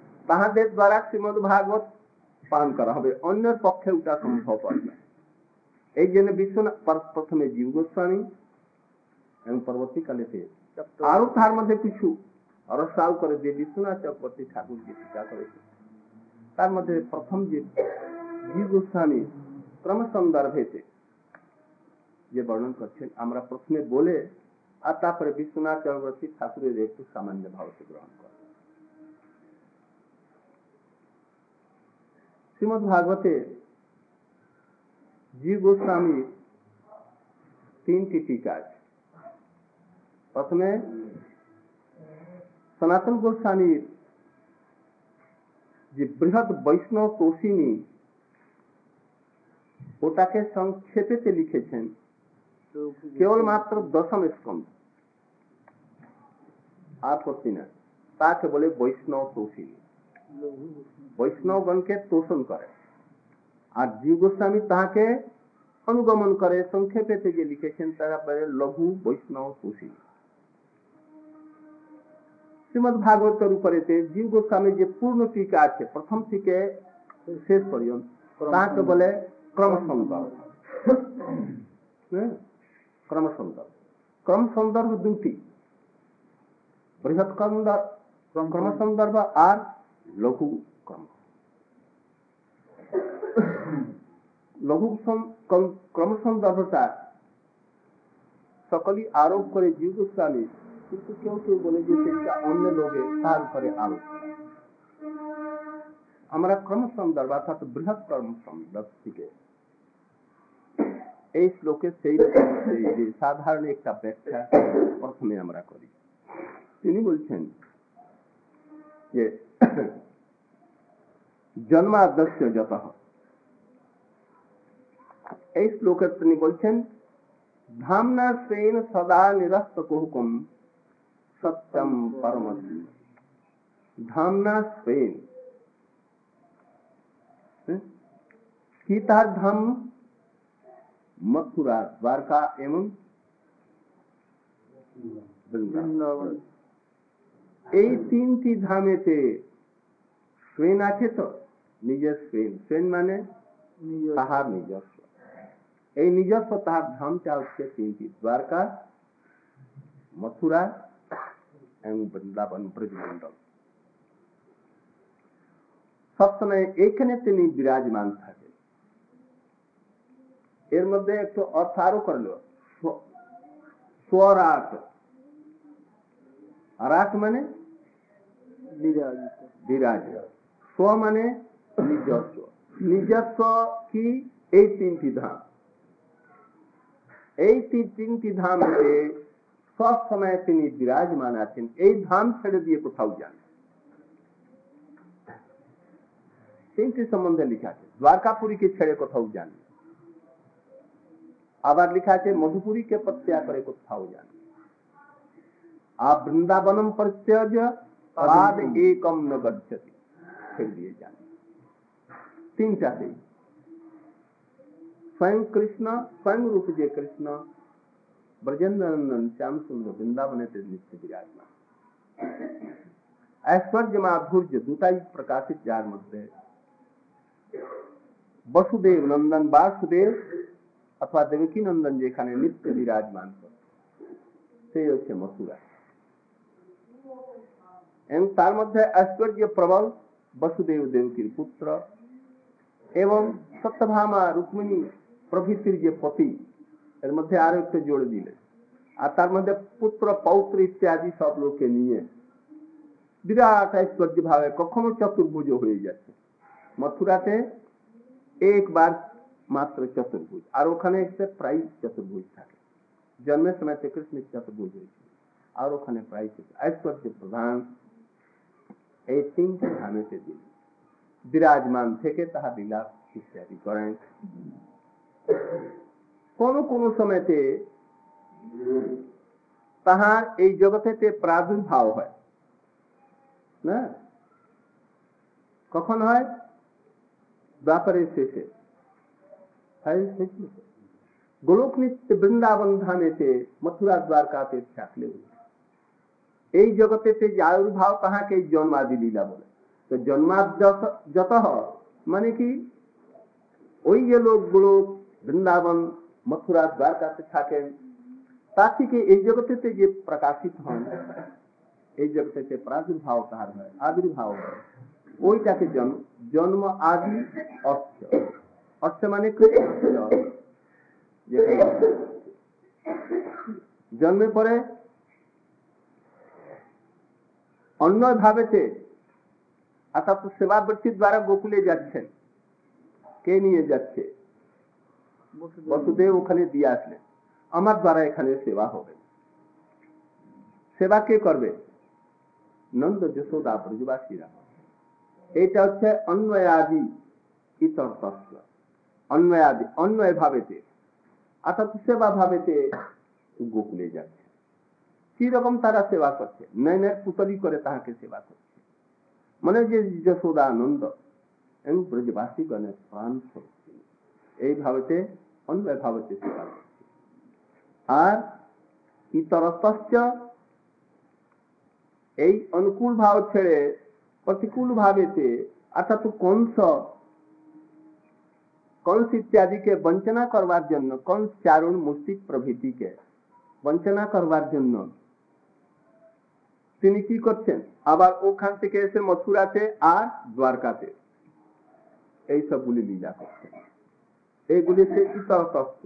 তাহাদের দ্বারা শ্রীমদ ভাগবত পান করা হবে, অন্যের পক্ষে ওটা সম্ভব হয় না। এই জন্য বিশ্বনাথ প্রথমে জীব গোস্বামী এবং পরবর্তীকালে আরো তার মধ্যে কিছু রসাল করে যে বিশ্বনাথ চক্রবর্তী ঠাকুর যে টিকা করেছে তার মধ্যে প্রথম যে জীব গোস্বামী ক্রম সন্দর্ভেতে যে বর্ণন করছেন আমরা প্রথমে বলে আর তারপরে বিশ্বনাথ চক্রবর্তী ঠাকুরের একটু সামান্য ভাবকে গ্রহণ করে। শ্রীমদ্ ভাগবতে জীব গোস্বামী তিনটি টিকা আছে। প্রথমে সনাতন গোস্বামীর যে বৃহৎ বৈষ্ণব তোষিনী ওটাকে সংক্ষেপেতে লিখেছেন কেবলমাত্র দশম স্কন্ধ আর করছি না, তাকে বলে বৈষ্ণব তোষিনী, বৈষ্ণবগণকে তোষণ করে। আর জীব গোস্বামী তাহাকে অনুগমন করে সংক্ষেপেতে যে লিখেছেন তারা বলে লঘু বৈষ্ণব তোষিনী। শ্রীমদ্ ভাগবতের উপরেতে জীব গোস্বামীর যে পূর্ণ টিকা আছে প্রথম থেকে শেষ পর্যন্ত তাকে বলে ক্রমসন্দর্ভ। ক্রমসন্দর্ভ, ক্রমসন্দর্ভ দুটি, বৃহৎ ক্রমসন্দর্ভ আর লঘু ক্রম। লঘু ক্রমসন্দর্ভটা সকলেই আরোপ করে জীব গোস্বামী, কিন্তু কেউ কেউ বলে যে সেটা অন্য লোকে তার উপরে আরোপ। আমরা ক্রমসন্দর্ভ অর্থাৎ বৃহৎ ক্রমসন্দর্ভ থেকে এই শ্লোকে সেই সাধারণ একটা ব্যাখ্যা প্রথমে আমরা করি। তিনি বলছেন যে জন্মাদ্যস্য যতঃ, এই শ্লোকে তিনি বলছেন ধামনা স্বেন সদা নিরস্ত কুহুকম সত্যম পরমস্য। ধামনা স্বেন কি তার ধাম? মথুরা, দ্বারকা এবং বৃন্দাবন। এই তিনটি ধামেতে স্বেন আছে তো, নিজের স্বেন, স্বেন মানে তাহার নিজস্ব। এই নিজস্ব তাহার ধামটা হচ্ছে তিনটি, দ্বারকা, মথুরা এবং বৃন্দাবন ব্রজমন্ডল। সবসময় এইখানে তিনি বিরাজমান থাকে। এর মধ্যে একটু অর্থ আরো করলো, স্বরাট। রাট মানে বিরাজ, স্ব মানে নিজস্ব। নিজস্ব কি? এই তিনটি ধাম। এই তিনটি ধামে সব সময় তিনি বিরাজমান আছেন। এই ধাম ছেড়ে দিয়ে কোথাও যান। তিনটি সম্বন্ধে লিখা আছে, দ্বারকাপুরীকে ছেড়ে কোথাও যান, আবার লিখা আছে মধুপুরীকে প্রত্যাগ করে কোথাও যান, আর বৃন্দাবনম পরিত্যাজ্য পাদ একম ন গচ্ছতি, ছেড়ে দিয়ে যান। তিনটাতেই स्वयं कृष्ण, स्वयं रूप जे कृष्ण ब्रजेंद्र नंदन श्याम सुंदर वृंदावन नित्य विराजमान। ऐश्वर्य माधुर्य दुटाई प्रकाशित जार मध्य वसुदेव नंदन वासुदेव अथवा देवकी नंदन जेखाने नित्य विराजमान से होच्छे मथुरा। एवं तार मध्य ऐश्वर्य प्रबल वसुदेव देवकीर पुत्र एवं सत्यभामा रुक्मिणी प्रभृतिर जे पति, एर मध्य आरो एक जोड़ दिले, और तार मध्य पुत्र पौत्र इत्यादि सब लोग के निये विराट ऐश्वर्य भावे कखनो चतुर्भुज हो जाते। मथुराते एक बार मात्र चतुर्भुज, और ओखाने एक से प्राय चतुर्भुज था। जन्मे समय से कृष्ण चतुर्भुज हुई, और ओखाने प्राय ऐश्वर्य प्रधान এই তিনটি ধামেতে দিন বিরাজমান থেকে তাহা বিলাস ইত্যাদি করেন। কোন কোন সময়তে তাহার এই জগতেতে প্রাদুর্ভাব হয় না? কখন হয়? দ্বাপরের শেষে। গোলক নিত্য বৃন্দাবন ধামেতে মথুরা দ্বারকাতে থাকলেও এই জগতেতে যে আবির্ভাব তাহাকে জন্মাদি লীলা বলে। তো জন্মাদ্যত মানে কি? ওই যে লোকগুলো বৃন্দাবন মথুরা দ্বারকাতে থাকেন, তার থেকে এই জগতেতে যে প্রকাশিত হন, এই জগতেতে প্রাদুর্ভাব তাহার হয়, আবির্ভাব হয়, ওইটাকে জন্ম আদি অর্থ। অর্থ মানে জন্মের পরে অন্য ভাবেতে অর্থাৎ সেবাবৃত্তির দ্বারা গোকুলে যাচ্ছেন। কে নিয়ে যাচ্ছে? বসুদেব ওখানে দিয়ে আসলেন, আমার দ্বারা এখানে সেবা হবে। সেবা কে করবে? নন্দ যশোদা ব্রজবাসীরা। এটা হচ্ছে অন্বয়াদি ইতর তত্ত্ব। অন্বয়াদি অন্বয় ভাবেতে অর্থাৎ সেবা ভাবেতে গোকুলে যাচ্ছে। কি রকম তারা সেবা করছে? নয়নের পুতলি করে তাহাকে সেবা করছে। মানে যে যশোদা নন্দ এবং ব্রজবাসীগণের প্রাণ করছে, এই ভাবেতে অন্বয় ভাবেতে সেবা করছে। আর ইতরতশ্চ, এই অনুকূল ভাব ছেড়ে প্রতিকূল ভাবেতে অর্থাৎ কংস ইত্যাদিকে বঞ্চনা করবার জন্য, কংস চারুণ মুষ্টিক প্রভৃতিকে বঞ্চনা করবার জন্য তিনি কি করছেন? আবার ওখান থেকে এসে মথুরাতে আর দ্বারকাতে এই সবগুলি লীলা করছেন। এইগুলি সে ইতরতশ্চ।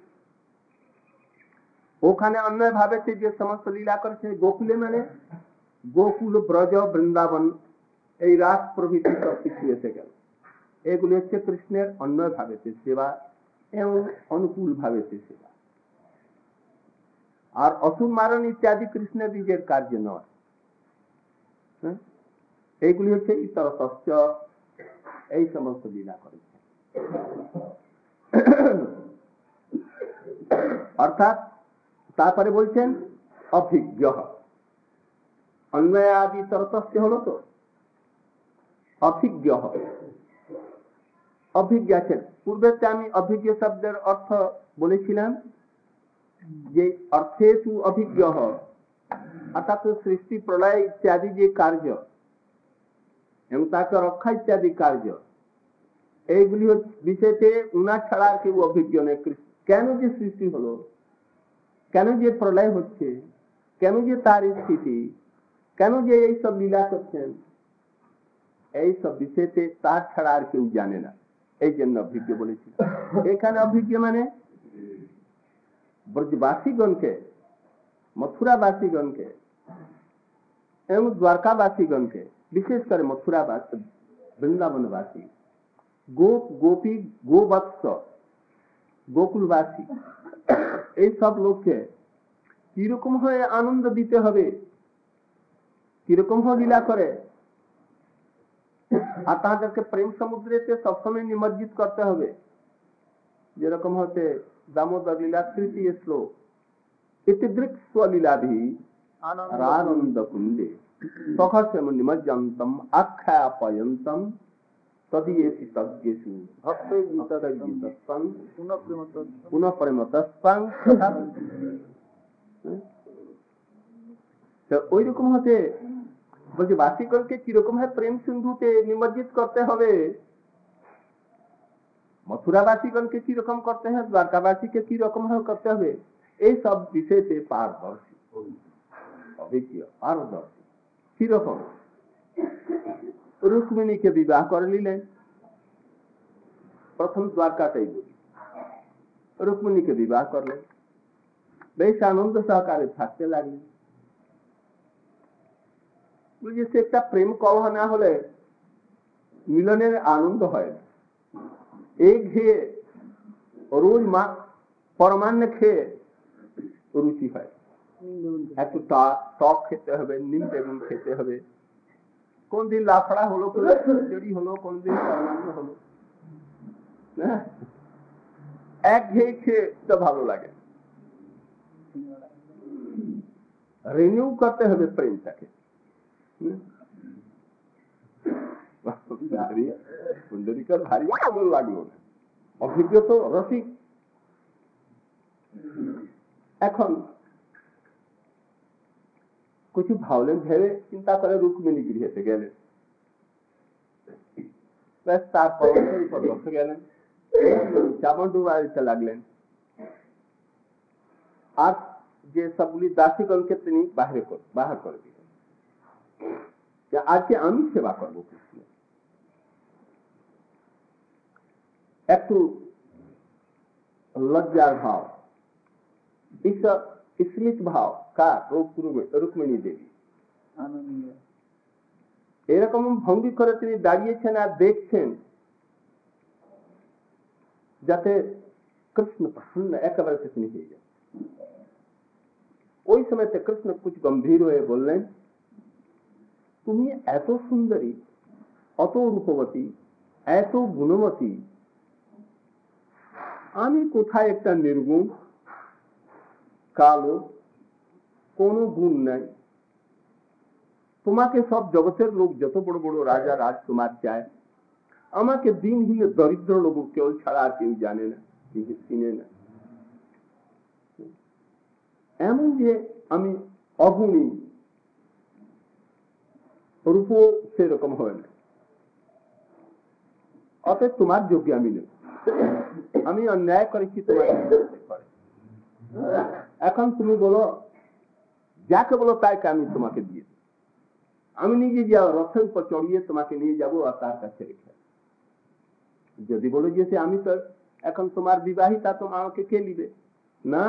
ওখানে অন্যয় ভাবেতে যে সমস্ত লীলা করছে, গোকুলে মানে গোকুল, ব্রজ, বৃন্দাবন, এই রাস প্রভৃতি সব কিছু এসে গেল। এগুলি হচ্ছে কৃষ্ণের অন্যয় ভাবেতে সেবা এবং অনুকূল ভাবেতে সেবা। আর অসুর মারণ ইত্যাদি কৃষ্ণের নিজের কার্য নয়। এইগুলি হচ্ছে ইতরতশ্চ, এই সমস্ত লীলা করেছে। অর্থাৎ তারপরে বলছেন অভিজ্ঞ। অন্বয় আদি তরতস্য হলো তো অভিজ্ঞ হবে। অভিজ্ঞ আছেন। পূর্বেতে আমি অভিজ্ঞ শব্দের অর্থ বলেছিলাম যে অর্থে তু অভিজ্ঞ অর্থাৎ সৃষ্টি প্রলয় ইত্যাদি যে কার্য এবং তাকে রক্ষা ইত্যাদি কার্য, এইগুলি বিষয়তে উনার ছাড়া আর কেউ অভিজ্ঞ নেই। কেন যে সৃষ্টি হলো, কেন যে প্রলয় হচ্ছে, কেন যে তার স্থিতি, কেন যে এইসব লীলা করছেন, এই সব বিষয়তে তার ছাড়া আর কেউ জানে না। এই জন্য অভিজ্ঞ বলেছি। এখানে অভিজ্ঞ মানে ব্রজবাসীগণকে, মথুরাবাসীগণকে এবং দ্বারকাবাসীগণকে, বিশেষ করে মথুরাবাসী, বৃন্দাবনবাসী, গোপ গোপী, গোবৎস, গোকুলবাসী, এই সব লোককে কিরকম হয়ে আনন্দ দিতে হবে, কিরকম ভাবে লীলা করে, আর তাদেরকে প্রেম সমুদ্রেতে সবসময় নিমজ্জিত করতে হবে। যেরকম হচ্ছে দামোদর লীলা 3য় শ্লোক, ইতিদৃক স্বলীলাভি আনন্দ কুণ্ডে সখস্যম নিমজ্জন্তম আখ্যাপয়ন্তম তদীয়েসি তজ্ঞেষু ভক্তৈর্গীতস্তাং পুনঃ প্রেমতস্তাং। ওই রকম হতে বলছি বাসীগণকে কিরকম ভাবে প্রেম সিন্ধুতে নিমজ্জিত করতে হবে, মথুরাবাসীগণকে কিরকম করতে হবে, দ্বারকাবাসীকে কিরকম ভাবে করতে হবে, এই সব বিষয়তে পারদর্শী, অভিজ্ঞ, পারদর্শী। কিরকম? রুক্মিণীকে বিবাহ করে নিলেন, প্রথম দ্বারকাতেই বলি, রুক্মিণীকে বিবাহ করলেন, বেশ আনন্দ সহকারে থাকতে লাগলেন। সে একটা প্রেম কলহ না হলে মিলনের আনন্দ হয় না। এই খেয়ে রোজ পরমান্ন খেয়ে রুচি হয়, একটু টক খেতে হবে, নিম বেগুন খেতে হবে, কোন দিন লাফড়া হলো, খিচুড়ি হলো, কোন দিন পরমান্ন হলো, এক ঘেয়ে খেয়ে তো ভালো লাগে। রিনিউ করতে হবে প্রেমটাকে। পুণ্ডরিকার ভারী ভালো লাগলো না, অভিজ্ঞ তো রসিক। এখন কিছু ভাবলেন, ভেবে চিন্তা করে রুক্মিণী গৃহেতে গেলেন। তারপর গেলেন, চামড় ডুবাইতে লাগলেন, আর যে সবগুলি দাসীগণকে তিনি বাহির করে দিলেন যে আজকে আমি সেবা করবো কৃষ্ণ। একটু লজ্জার ভাব, স্মিত ভাব কার? রুক্মিণী দেবী। এরকম ভঙ্গি করে তিনি দাঁড়িয়েছেন আর দেখছেন যাতে কৃষ্ণ প্রসন্ন একেবারে তিনি হয়ে যান। ওই সময়তে কৃষ্ণ কুछ গম্ভীর হয়ে বললেন, তুমি এত সুন্দরী, অত রূপবতী, এত গুণবতী, আমি কোথায় একটা নির্গুণ, কালো, কোনো গুণ নাই। তোমাকে সব জগতের লোক, যত বড় বড় রাজা রাজকুমার চায়, আমাকে দিনহীন দরিদ্র লোক কেউ ছাড়া আর কেউ জানে না, কেউ চিনে না। এমন যে আমি অগুণী, রূপ সেরকম হয় না, অতএব তোমার যোগ্য আমি নেই, আমি অন্যায় করেছি তোমার। এখন তুমি বলো, যাকে বলো তাইকে আমি তোমাকে দিয়ে, আমি নিজে যাও রথের উপর চড়িয়ে তোমাকে নিয়ে যাবো আর তার কাছে রেখে। যদি বলো যে আমি তো এখন তোমার বিবাহিতা, তো আমাকে কে নিবে না,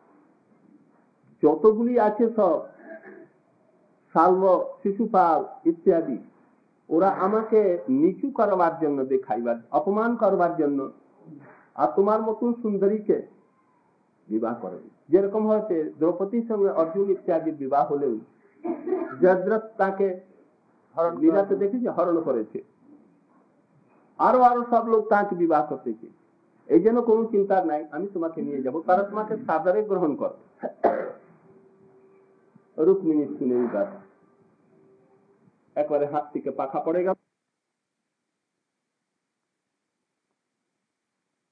যতগুলি আছে সব শাল্ব, শিশুপাল ইত্যাদি, ওরা আমাকে নিচু করবার জন্য, দেখাইবার, অপমান করবার জন্য, আর তোমার মতন সুন্দরীকে বিবাহ করে। যেরকম হয়েছে দ্রৌপদীর সঙ্গে অর্জুন ইত্যাদি বিবাহ হলেও জয়দ্রথ তাকে লীলাতে দেখেছে, হরণ করেছে, আরো আরো সব লোক তাকে বিবাহ করতেছে। এই জন্য কোনো চিন্তা নাই, আমি তোমাকে নিয়ে যাব, তারা তোমাকে সাদরে গ্রহণ করবে। রুক্মিণী শুনে একবারে হাত থেকে পাখা পড়ে গেল।